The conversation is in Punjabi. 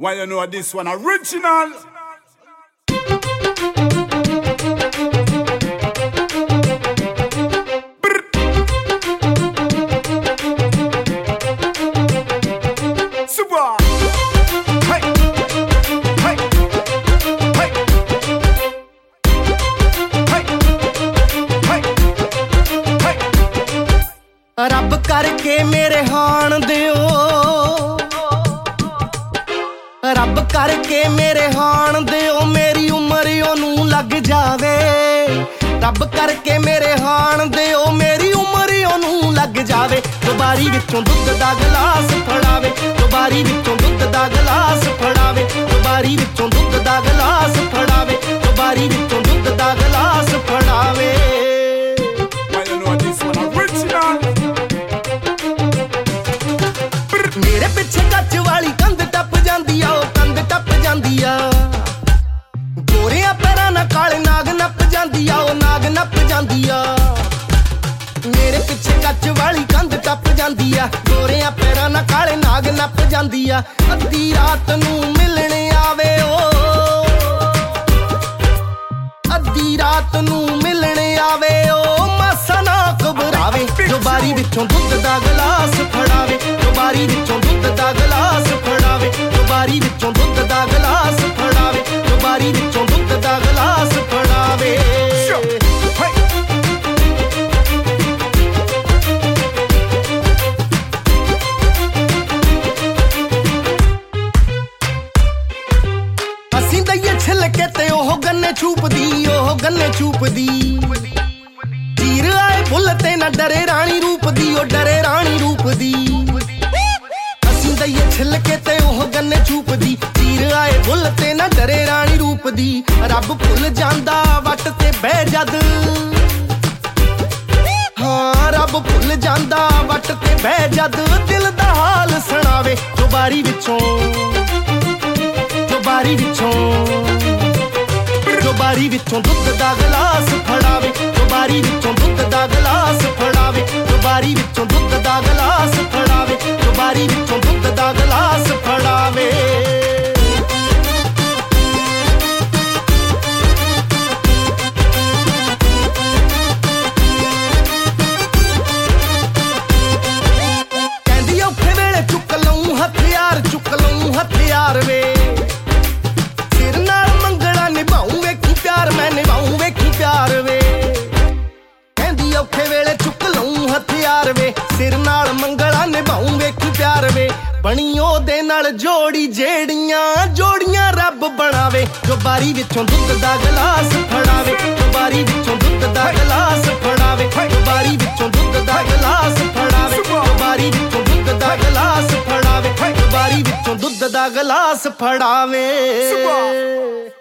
Why you know this one original? Super. Hey. Hey. Hey. Hey. Hey. Hey. ਰੱਬ ਕਰਕੇ ਮੇਰੇ ਹਾਣ ਦਿਓ, ਰੱਬ ਕਰਕੇ ਮੇਰੇ ਹਾਣ ਦਿਓ, ਮੇਰੀ ਉਮਰ ਉਹਨੂੰ ਲੱਗ ਜਾਵੇ। ਰੱਬ ਕਰਕੇ ਮੇਰੇ ਹਾਣ ਦਿਓ, ਮੇਰੀ ਉਮਰ ਉਹਨੂੰ ਲੱਗ ਜਾਵੇ। ਦੁਬਾਰੀ ਵਿੱਚੋਂ ਦੁੱਧ ਦਾ ਗਲਾਸ ਫੜਾਵੇ, ਦੁਬਾਰੀ ਵਿੱਚੋਂ ਦੁੱਧ ਦਾ ਗਲਾਸ ਫੜਾਵੇ, ਦੁਬਾਰੀ ਵਿੱਚੋਂ ਦੁੱਧ ਦਾ ਗਲਾਸ ਫੜਾਵੇ, ਦੁਬਾਰੀ ਵਿੱਚੋਂ ਦੁੱਧ ਦਾ ਗਲਾਸ ਫੜਾਵੇ। Why you know this one original? ਮੇਰੇ ਪਿੱਛੇ ਕੱਚ ਵਾਲੀ ਕੰਧ ਟੱਪ ਜਾਂਦੀ ਆ, ਉਹ ਕੰਧ ਟੱਪ ਜਾਂਦੀ ਆ। ਗੋਰਿਆਂ ਪੈਰਾਂ ਨਾਲ ਕਾਲੇ ਨਾਗ ਨੱਪ ਜਾਂਦੀ ਆ, ਉਹ ਨਾਗ ਨੱਪ ਜਾਂਦੀ ਆ। ਮੇਰੇ ਪਿੱਛੇ ਕੱਚ ਵਾਲੀ ਕੰਧ ਟੱਪ ਜਾਂਦੀ ਆ, ਗੋਰਿਆਂ ਪੈਰਾਂ ਨਾਲ ਕਾਲੇ ਨਾਗ ਨੱਪ ਜਾਂਦੀ ਆ। ਅੱਧੀ ਰਾਤ ਨੂੰ ਮਿਲਣ ਆਵੇ ਉਹ, ਅੱਧੀ ਰਾਤ ਨੂੰ ਮਿਲਣ ਆਵੇ ਉਹ, ਮਾਸਾ ਨਾ ਘਬਰਾਵੇ। ਦੁਬਾਰੀ ਵਿੱਚੋਂ ਦੁੱਧ ਦਾ ਗਲਾਸ ਫੜਾਵੇ, ਦੁਬਾਰੀ ਵਿੱਚੋਂ ਦੁੱਧ ਦਾ ਗਲਾਸ ਫੜਾਵੇ, ਦੁਬਾਰੀ ਵਿੱਚੋਂ ਦੁੱਧ ਦਾ ਗਲਾਸ ਫੜਾਵੇ, ਦੁਬਾਰੀ ਵਿੱਚੋਂ ਦੁੱਧ ਦਾ ਗਲਾਸ ਫੜਾਵੇ। ਅਸੀਂ ਦਈਏ ਛਿਲਕੇ ਤੇ ਉਹ ਗੰਨੇ ਛੂਪਦੀ, ਉਹ ਗੰਨੇ ਛੂਪਦੀ। ਚੀਰ ਆਏ ਬੁੱਲ ਤੇ ਨਾ ਡਰੇ ਰਾਣੀ ਰੂਪ ਦੀ, ਉਹ ਡਰੇ ਰਾਣੀ ਰੂਪ ਦੀ। ਅਸੀਂ ਦਈਏ ਛਿਲਕੇ ਤੇ ਉਹ ਗੰਨੇ ਛੂਪਦੀ, ਚੀਰ ਆਏ ਬੁੱਲ ਤੇ ਨਾ ਡਰੇ ਰਾਣੀ ਰੂਪ ਦੀ। ਰੱਬ ਭੁੱਲ ਜਾਂਦਾ ਵੱਟ ਤੇ ਬਹਿ ਜਦ, ਹਾਂ ਰੱਬ ਭੁੱਲ ਜਾਂਦਾ ਵੱਟ ਤੇ ਬਹਿ ਜਦ। ਦਿਲ ਦਾ ਹਾਲ ਸੁਣਾਵੇ, ਦੁਬਾਰੀ ਵਿੱਚੋਂ, ਦੁਬਾਰੀ ਵਿੱਚੋਂ, ਦੁਬਾਰੀ ਵਿੱਚੋਂ ਦੁੱਧ ਦਾ ਗਲਾਸ ਫੜਾਵੇ, ਦੁਬਾਰੀ ਵਿੱਚੋਂ ਦੁੱਧ ਦਾ ਗਲਾਸ ਫੜਾਵੇ, ਦੁਬਾਰੀ ਵਿੱਚੋਂ ਦੁੱਧ ਦਾ ਗਲਾਸ ਫੜਾਵੇ, ਦੁਬਾਰੀ ਵਿੱਚੋਂ ਦੁੱਧ ਦਾ ਗਲਾਸ ਫੜਾਵੇ। ਕਹਿੰਦੀ ਔਖੇ ਵੇਲੇ ਚੁੱਕ ਲਊਂ ਹਥਿਆਰ, ਚੁੱਕ ਲਊਂ ਹਥਿਆਰ ਵੇ। ਸਿਰ ਨਾਲ ਮੰਗਣਾ ਨਿਭਾਊਂ ਵੇਖੀ ਪਿਆਰ, ਮੈਂ ਨਿਭਾਊਂ ਵੇਖੀ ਪਿਆਰ ਵੇ। ਕਹਿੰਦੀ ਔਖੇ ਵੇਲੇ ਚੁੱਕ ਲਊਂ ਹਥਿਆਰ ਵੇ, ਸਿਰ ਨਾਲ ਮੰਗਣਾ ਨਿਭਾਊਂ ਵੇਖੀ ਪਿਆਰ ਵੇ। ਬਣੀ ਉਹਦੇ ਨਾਲ ਜੋੜੀ ਜਿਹੜੀਆਂ ਜੋੜੀਆਂ ਰੱਬ ਬਣਾਵੇ। ਦੁਬਾਰੀ ਵਿੱਚੋਂ ਦੁੱਧ ਦਾ ਗਲਾਸ ਫੜਾਵੇ, ਦੁਬਾਰੀ ਵਿੱਚੋਂ ਦੁੱਧ ਦਾ ਗਲਾਸ ਫੜਾਵੇ, ਦੁਬਾਰੀ ਵਿੱਚੋਂ ਦੁੱਧ ਦਾ ਗਲਾਸ ਫੜਾਵੇ, ਦੁਬਾਰੀ ਵਿੱਚੋਂ ਦੁੱਧ ਦਾ ਗਲਾਸ ਫੜਾਵੇ, ਦੁਬਾਰੀ ਵਿੱਚੋਂ ਦੁੱਧ ਦਾ ਗਲਾਸ ਫੜਾਵੇ।